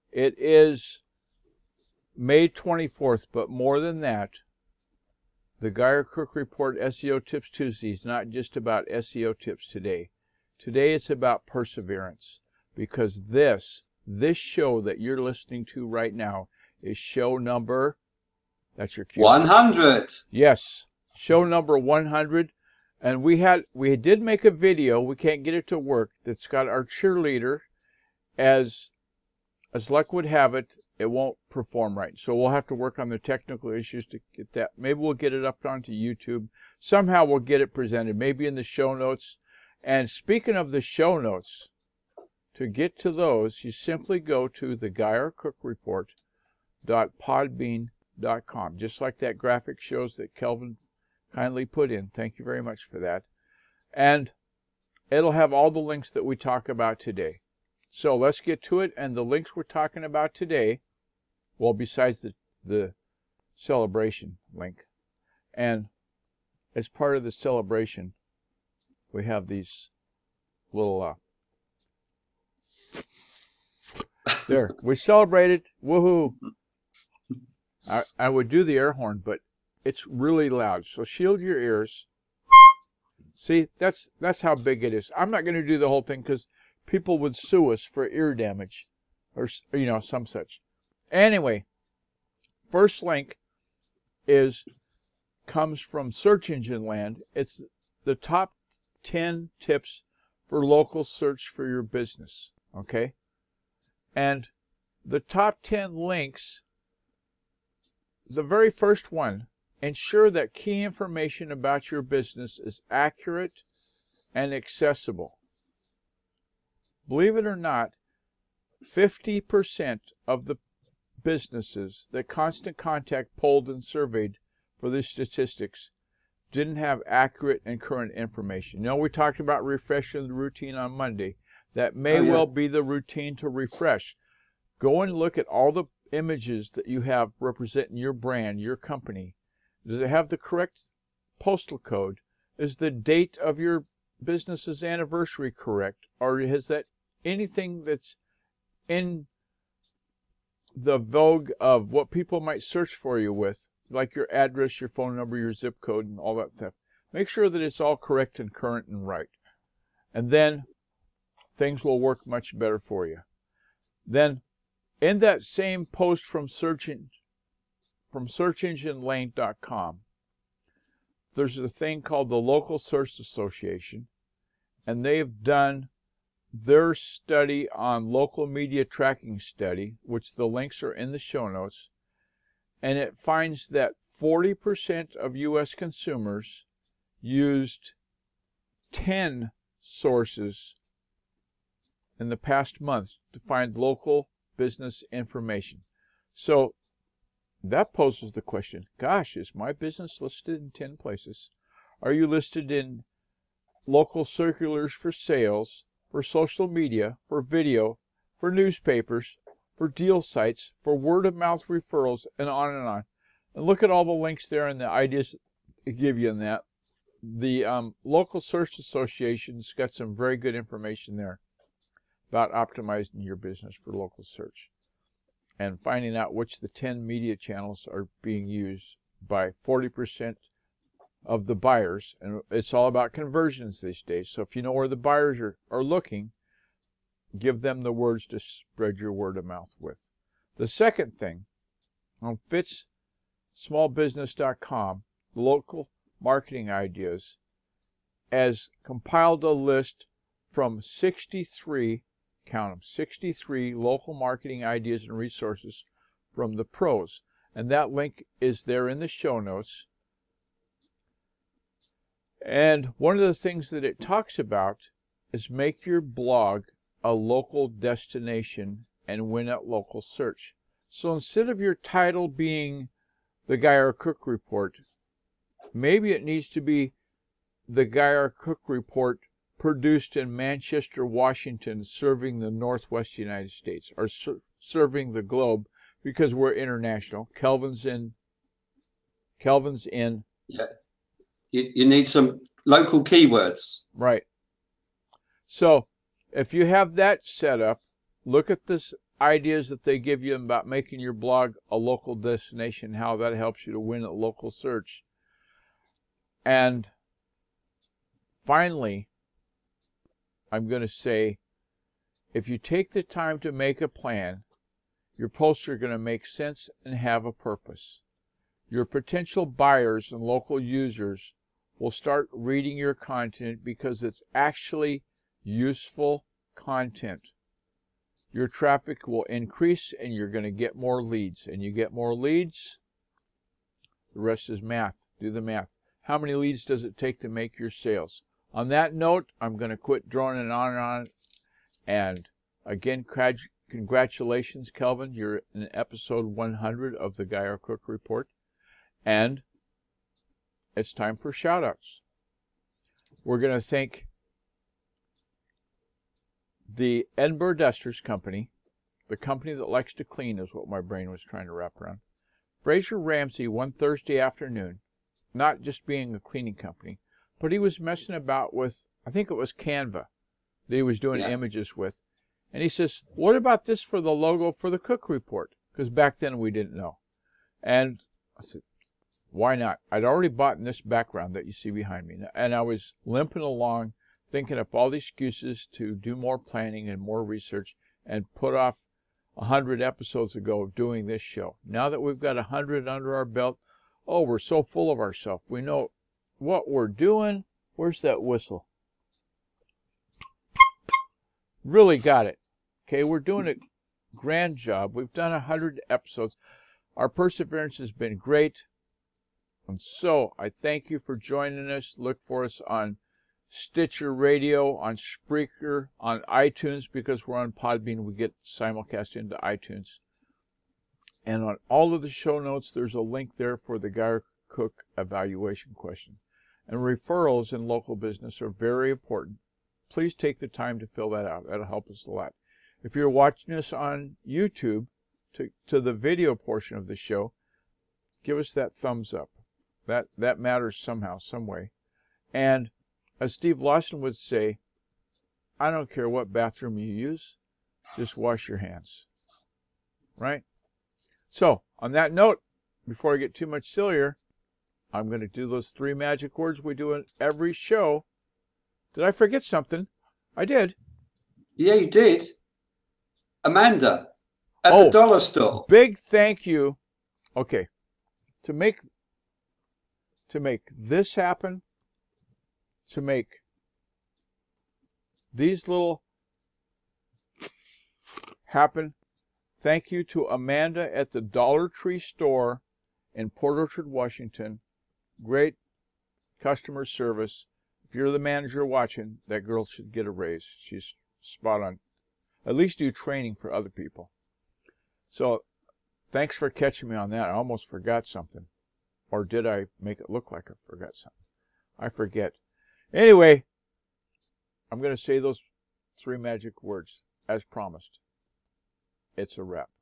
It is May 24th, but more than that, the Geyer Cook Report SEO Tips Tuesday is not just about SEO tips today. Today it's about perseverance, because this show that you're listening to right now is show number, that's your cue. 100. Yes, show number 100. And we did make a video, we can't get it to work, that's got our cheerleader. As luck would have it, it won't perform right. So we'll have to work on the technical issues to get that. Maybe we'll get it up onto YouTube. Somehow we'll get it presented, maybe in the show notes. And speaking of the show notes, to get to those, you simply go to the GeyerCookReport.podbean.com, just like that graphic shows that Kelvin kindly put in. Thank you very much for that. And it'll have all the links that we talk about today. So let's get to it. And the links we're talking about today, well, besides the celebration link, and as part of the celebration, we have these little there, we celebrated, woohoo. I would do the air horn, but it's really loud, so shield your ears. See, that's how big it is. I'm not going to do the whole thing because people would sue us for ear damage, or some such. Anyway, first link comes from Search Engine Land. It's the top 10 tips for local search for your business. Okay, and the top 10 links. The very first one, ensure that key information about your business is accurate and accessible. Believe it or not, 50% of the businesses that Constant Contact polled and surveyed for these statistics didn't have accurate and current information. We talked about refreshing the routine on Monday. That may well be the routine to refresh. Go and look at all the images that you have representing your brand, your company. Does it have the correct postal code? Is the date of your business's anniversary correct? Or has that anything that's in the vogue of what people might search for you with, like your address, your phone number, your zip code, and all that stuff? Make sure that it's all correct and current and right. And then things will work much better for you. Then in that same post from SearchEngineLane.com, there's a thing called the Local Search Association, and they've done their study on local media tracking study, which the links are in the show notes, and it finds that 40% of U.S. consumers used 10 sources in the past month to find local business information. So that poses the question, gosh, is my business listed in 10 places? Are you listed in local circulars for sales, for social media, for video, for newspapers, for deal sites, for word-of-mouth referrals, and on and on? And look at all the links there and the ideas they give you in that. The Local Search Association's got some very good information there about optimizing your business for local search and finding out which the 10 media channels are being used by 40% of the buyers. And it's all about conversions these days. So if you know where the buyers are looking, give them the words to spread your word of mouth with. The second thing, on FitzSmallBusiness.com, Local Marketing Ideas, has compiled a list from 63 local marketing ideas and resources from the pros. And that link is there in the show notes. And one of the things that it talks about is make your blog a local destination and win at local search. So instead of your title being the Geyer Cook Report, maybe it needs to be the Geyer Cook Report produced in Manchester, Washington, serving the Northwest United States, or serving the globe, because we're international. Kelvin's in. Yeah. You need some local keywords. Right. So if you have that set up, look at this ideas that they give you about making your blog a local destination, how that helps you to win a local search. And finally, I'm going to say, if you take the time to make a plan, your posts are going to make sense and have a purpose. Your potential buyers and local users will start reading your content because it's actually useful content. Your traffic will increase and you're going to get more leads. And you get more leads, the rest is math. Do the math. How many leads does it take to make your sales? On that note, I'm going to quit droning on and on. And again, congratulations, Kelvin. You're in episode 100 of the Guy R. Cook Report. And it's time for shout-outs. We're going to thank the Edinburgh Dusters Company, the company that likes to clean is what my brain was trying to wrap around. Fraser Ramsey one Thursday afternoon, not just being a cleaning company, but he was messing about with, I think it was Canva that he was doing images with. And he says, what about this for the logo for the Cook Report? Because back then we didn't know. And I said, why not? I'd already bought this background that you see behind me. And I was limping along, thinking up all the excuses to do more planning and more research and put off 100 episodes ago of doing this show. Now that we've got 100 under our belt, oh, we're so full of ourselves. We know what we're doing. Where's that whistle? Really got it. Okay, we're doing a grand job. We've done 100 episodes. Our perseverance has been great. And so I thank you for joining us. Look for us on Stitcher Radio, on Spreaker, on iTunes, because we're on Podbean. We get simulcast into iTunes. And on all of the show notes, there's a link there for the Guy R. Cook evaluation question. And referrals in local business are very important. Please take the time to fill that out. That'll help us a lot. If you're watching us on YouTube, to the video portion of the show, give us that thumbs up. That matters somehow, some way. And as Steve Lawson would say, I don't care what bathroom you use, just wash your hands. Right? So, on that note, before I get too much sillier, I'm going to do those 3 magic words we do in every show. Did I forget something? I did. Yeah, you did. Amanda, at the dollar store. Big thank you. Okay. To make this happen, to make these little happen, thank you to Amanda at the Dollar Tree store in Port Orchard, Washington. Great customer service. If you're the manager watching, that girl should get a raise. She's spot on. At least do training for other people. So thanks for catching me on that. I almost forgot something. Or did I make it look like I forgot something? I forget. Anyway, I'm going to say those 3 magic words as promised. It's a wrap.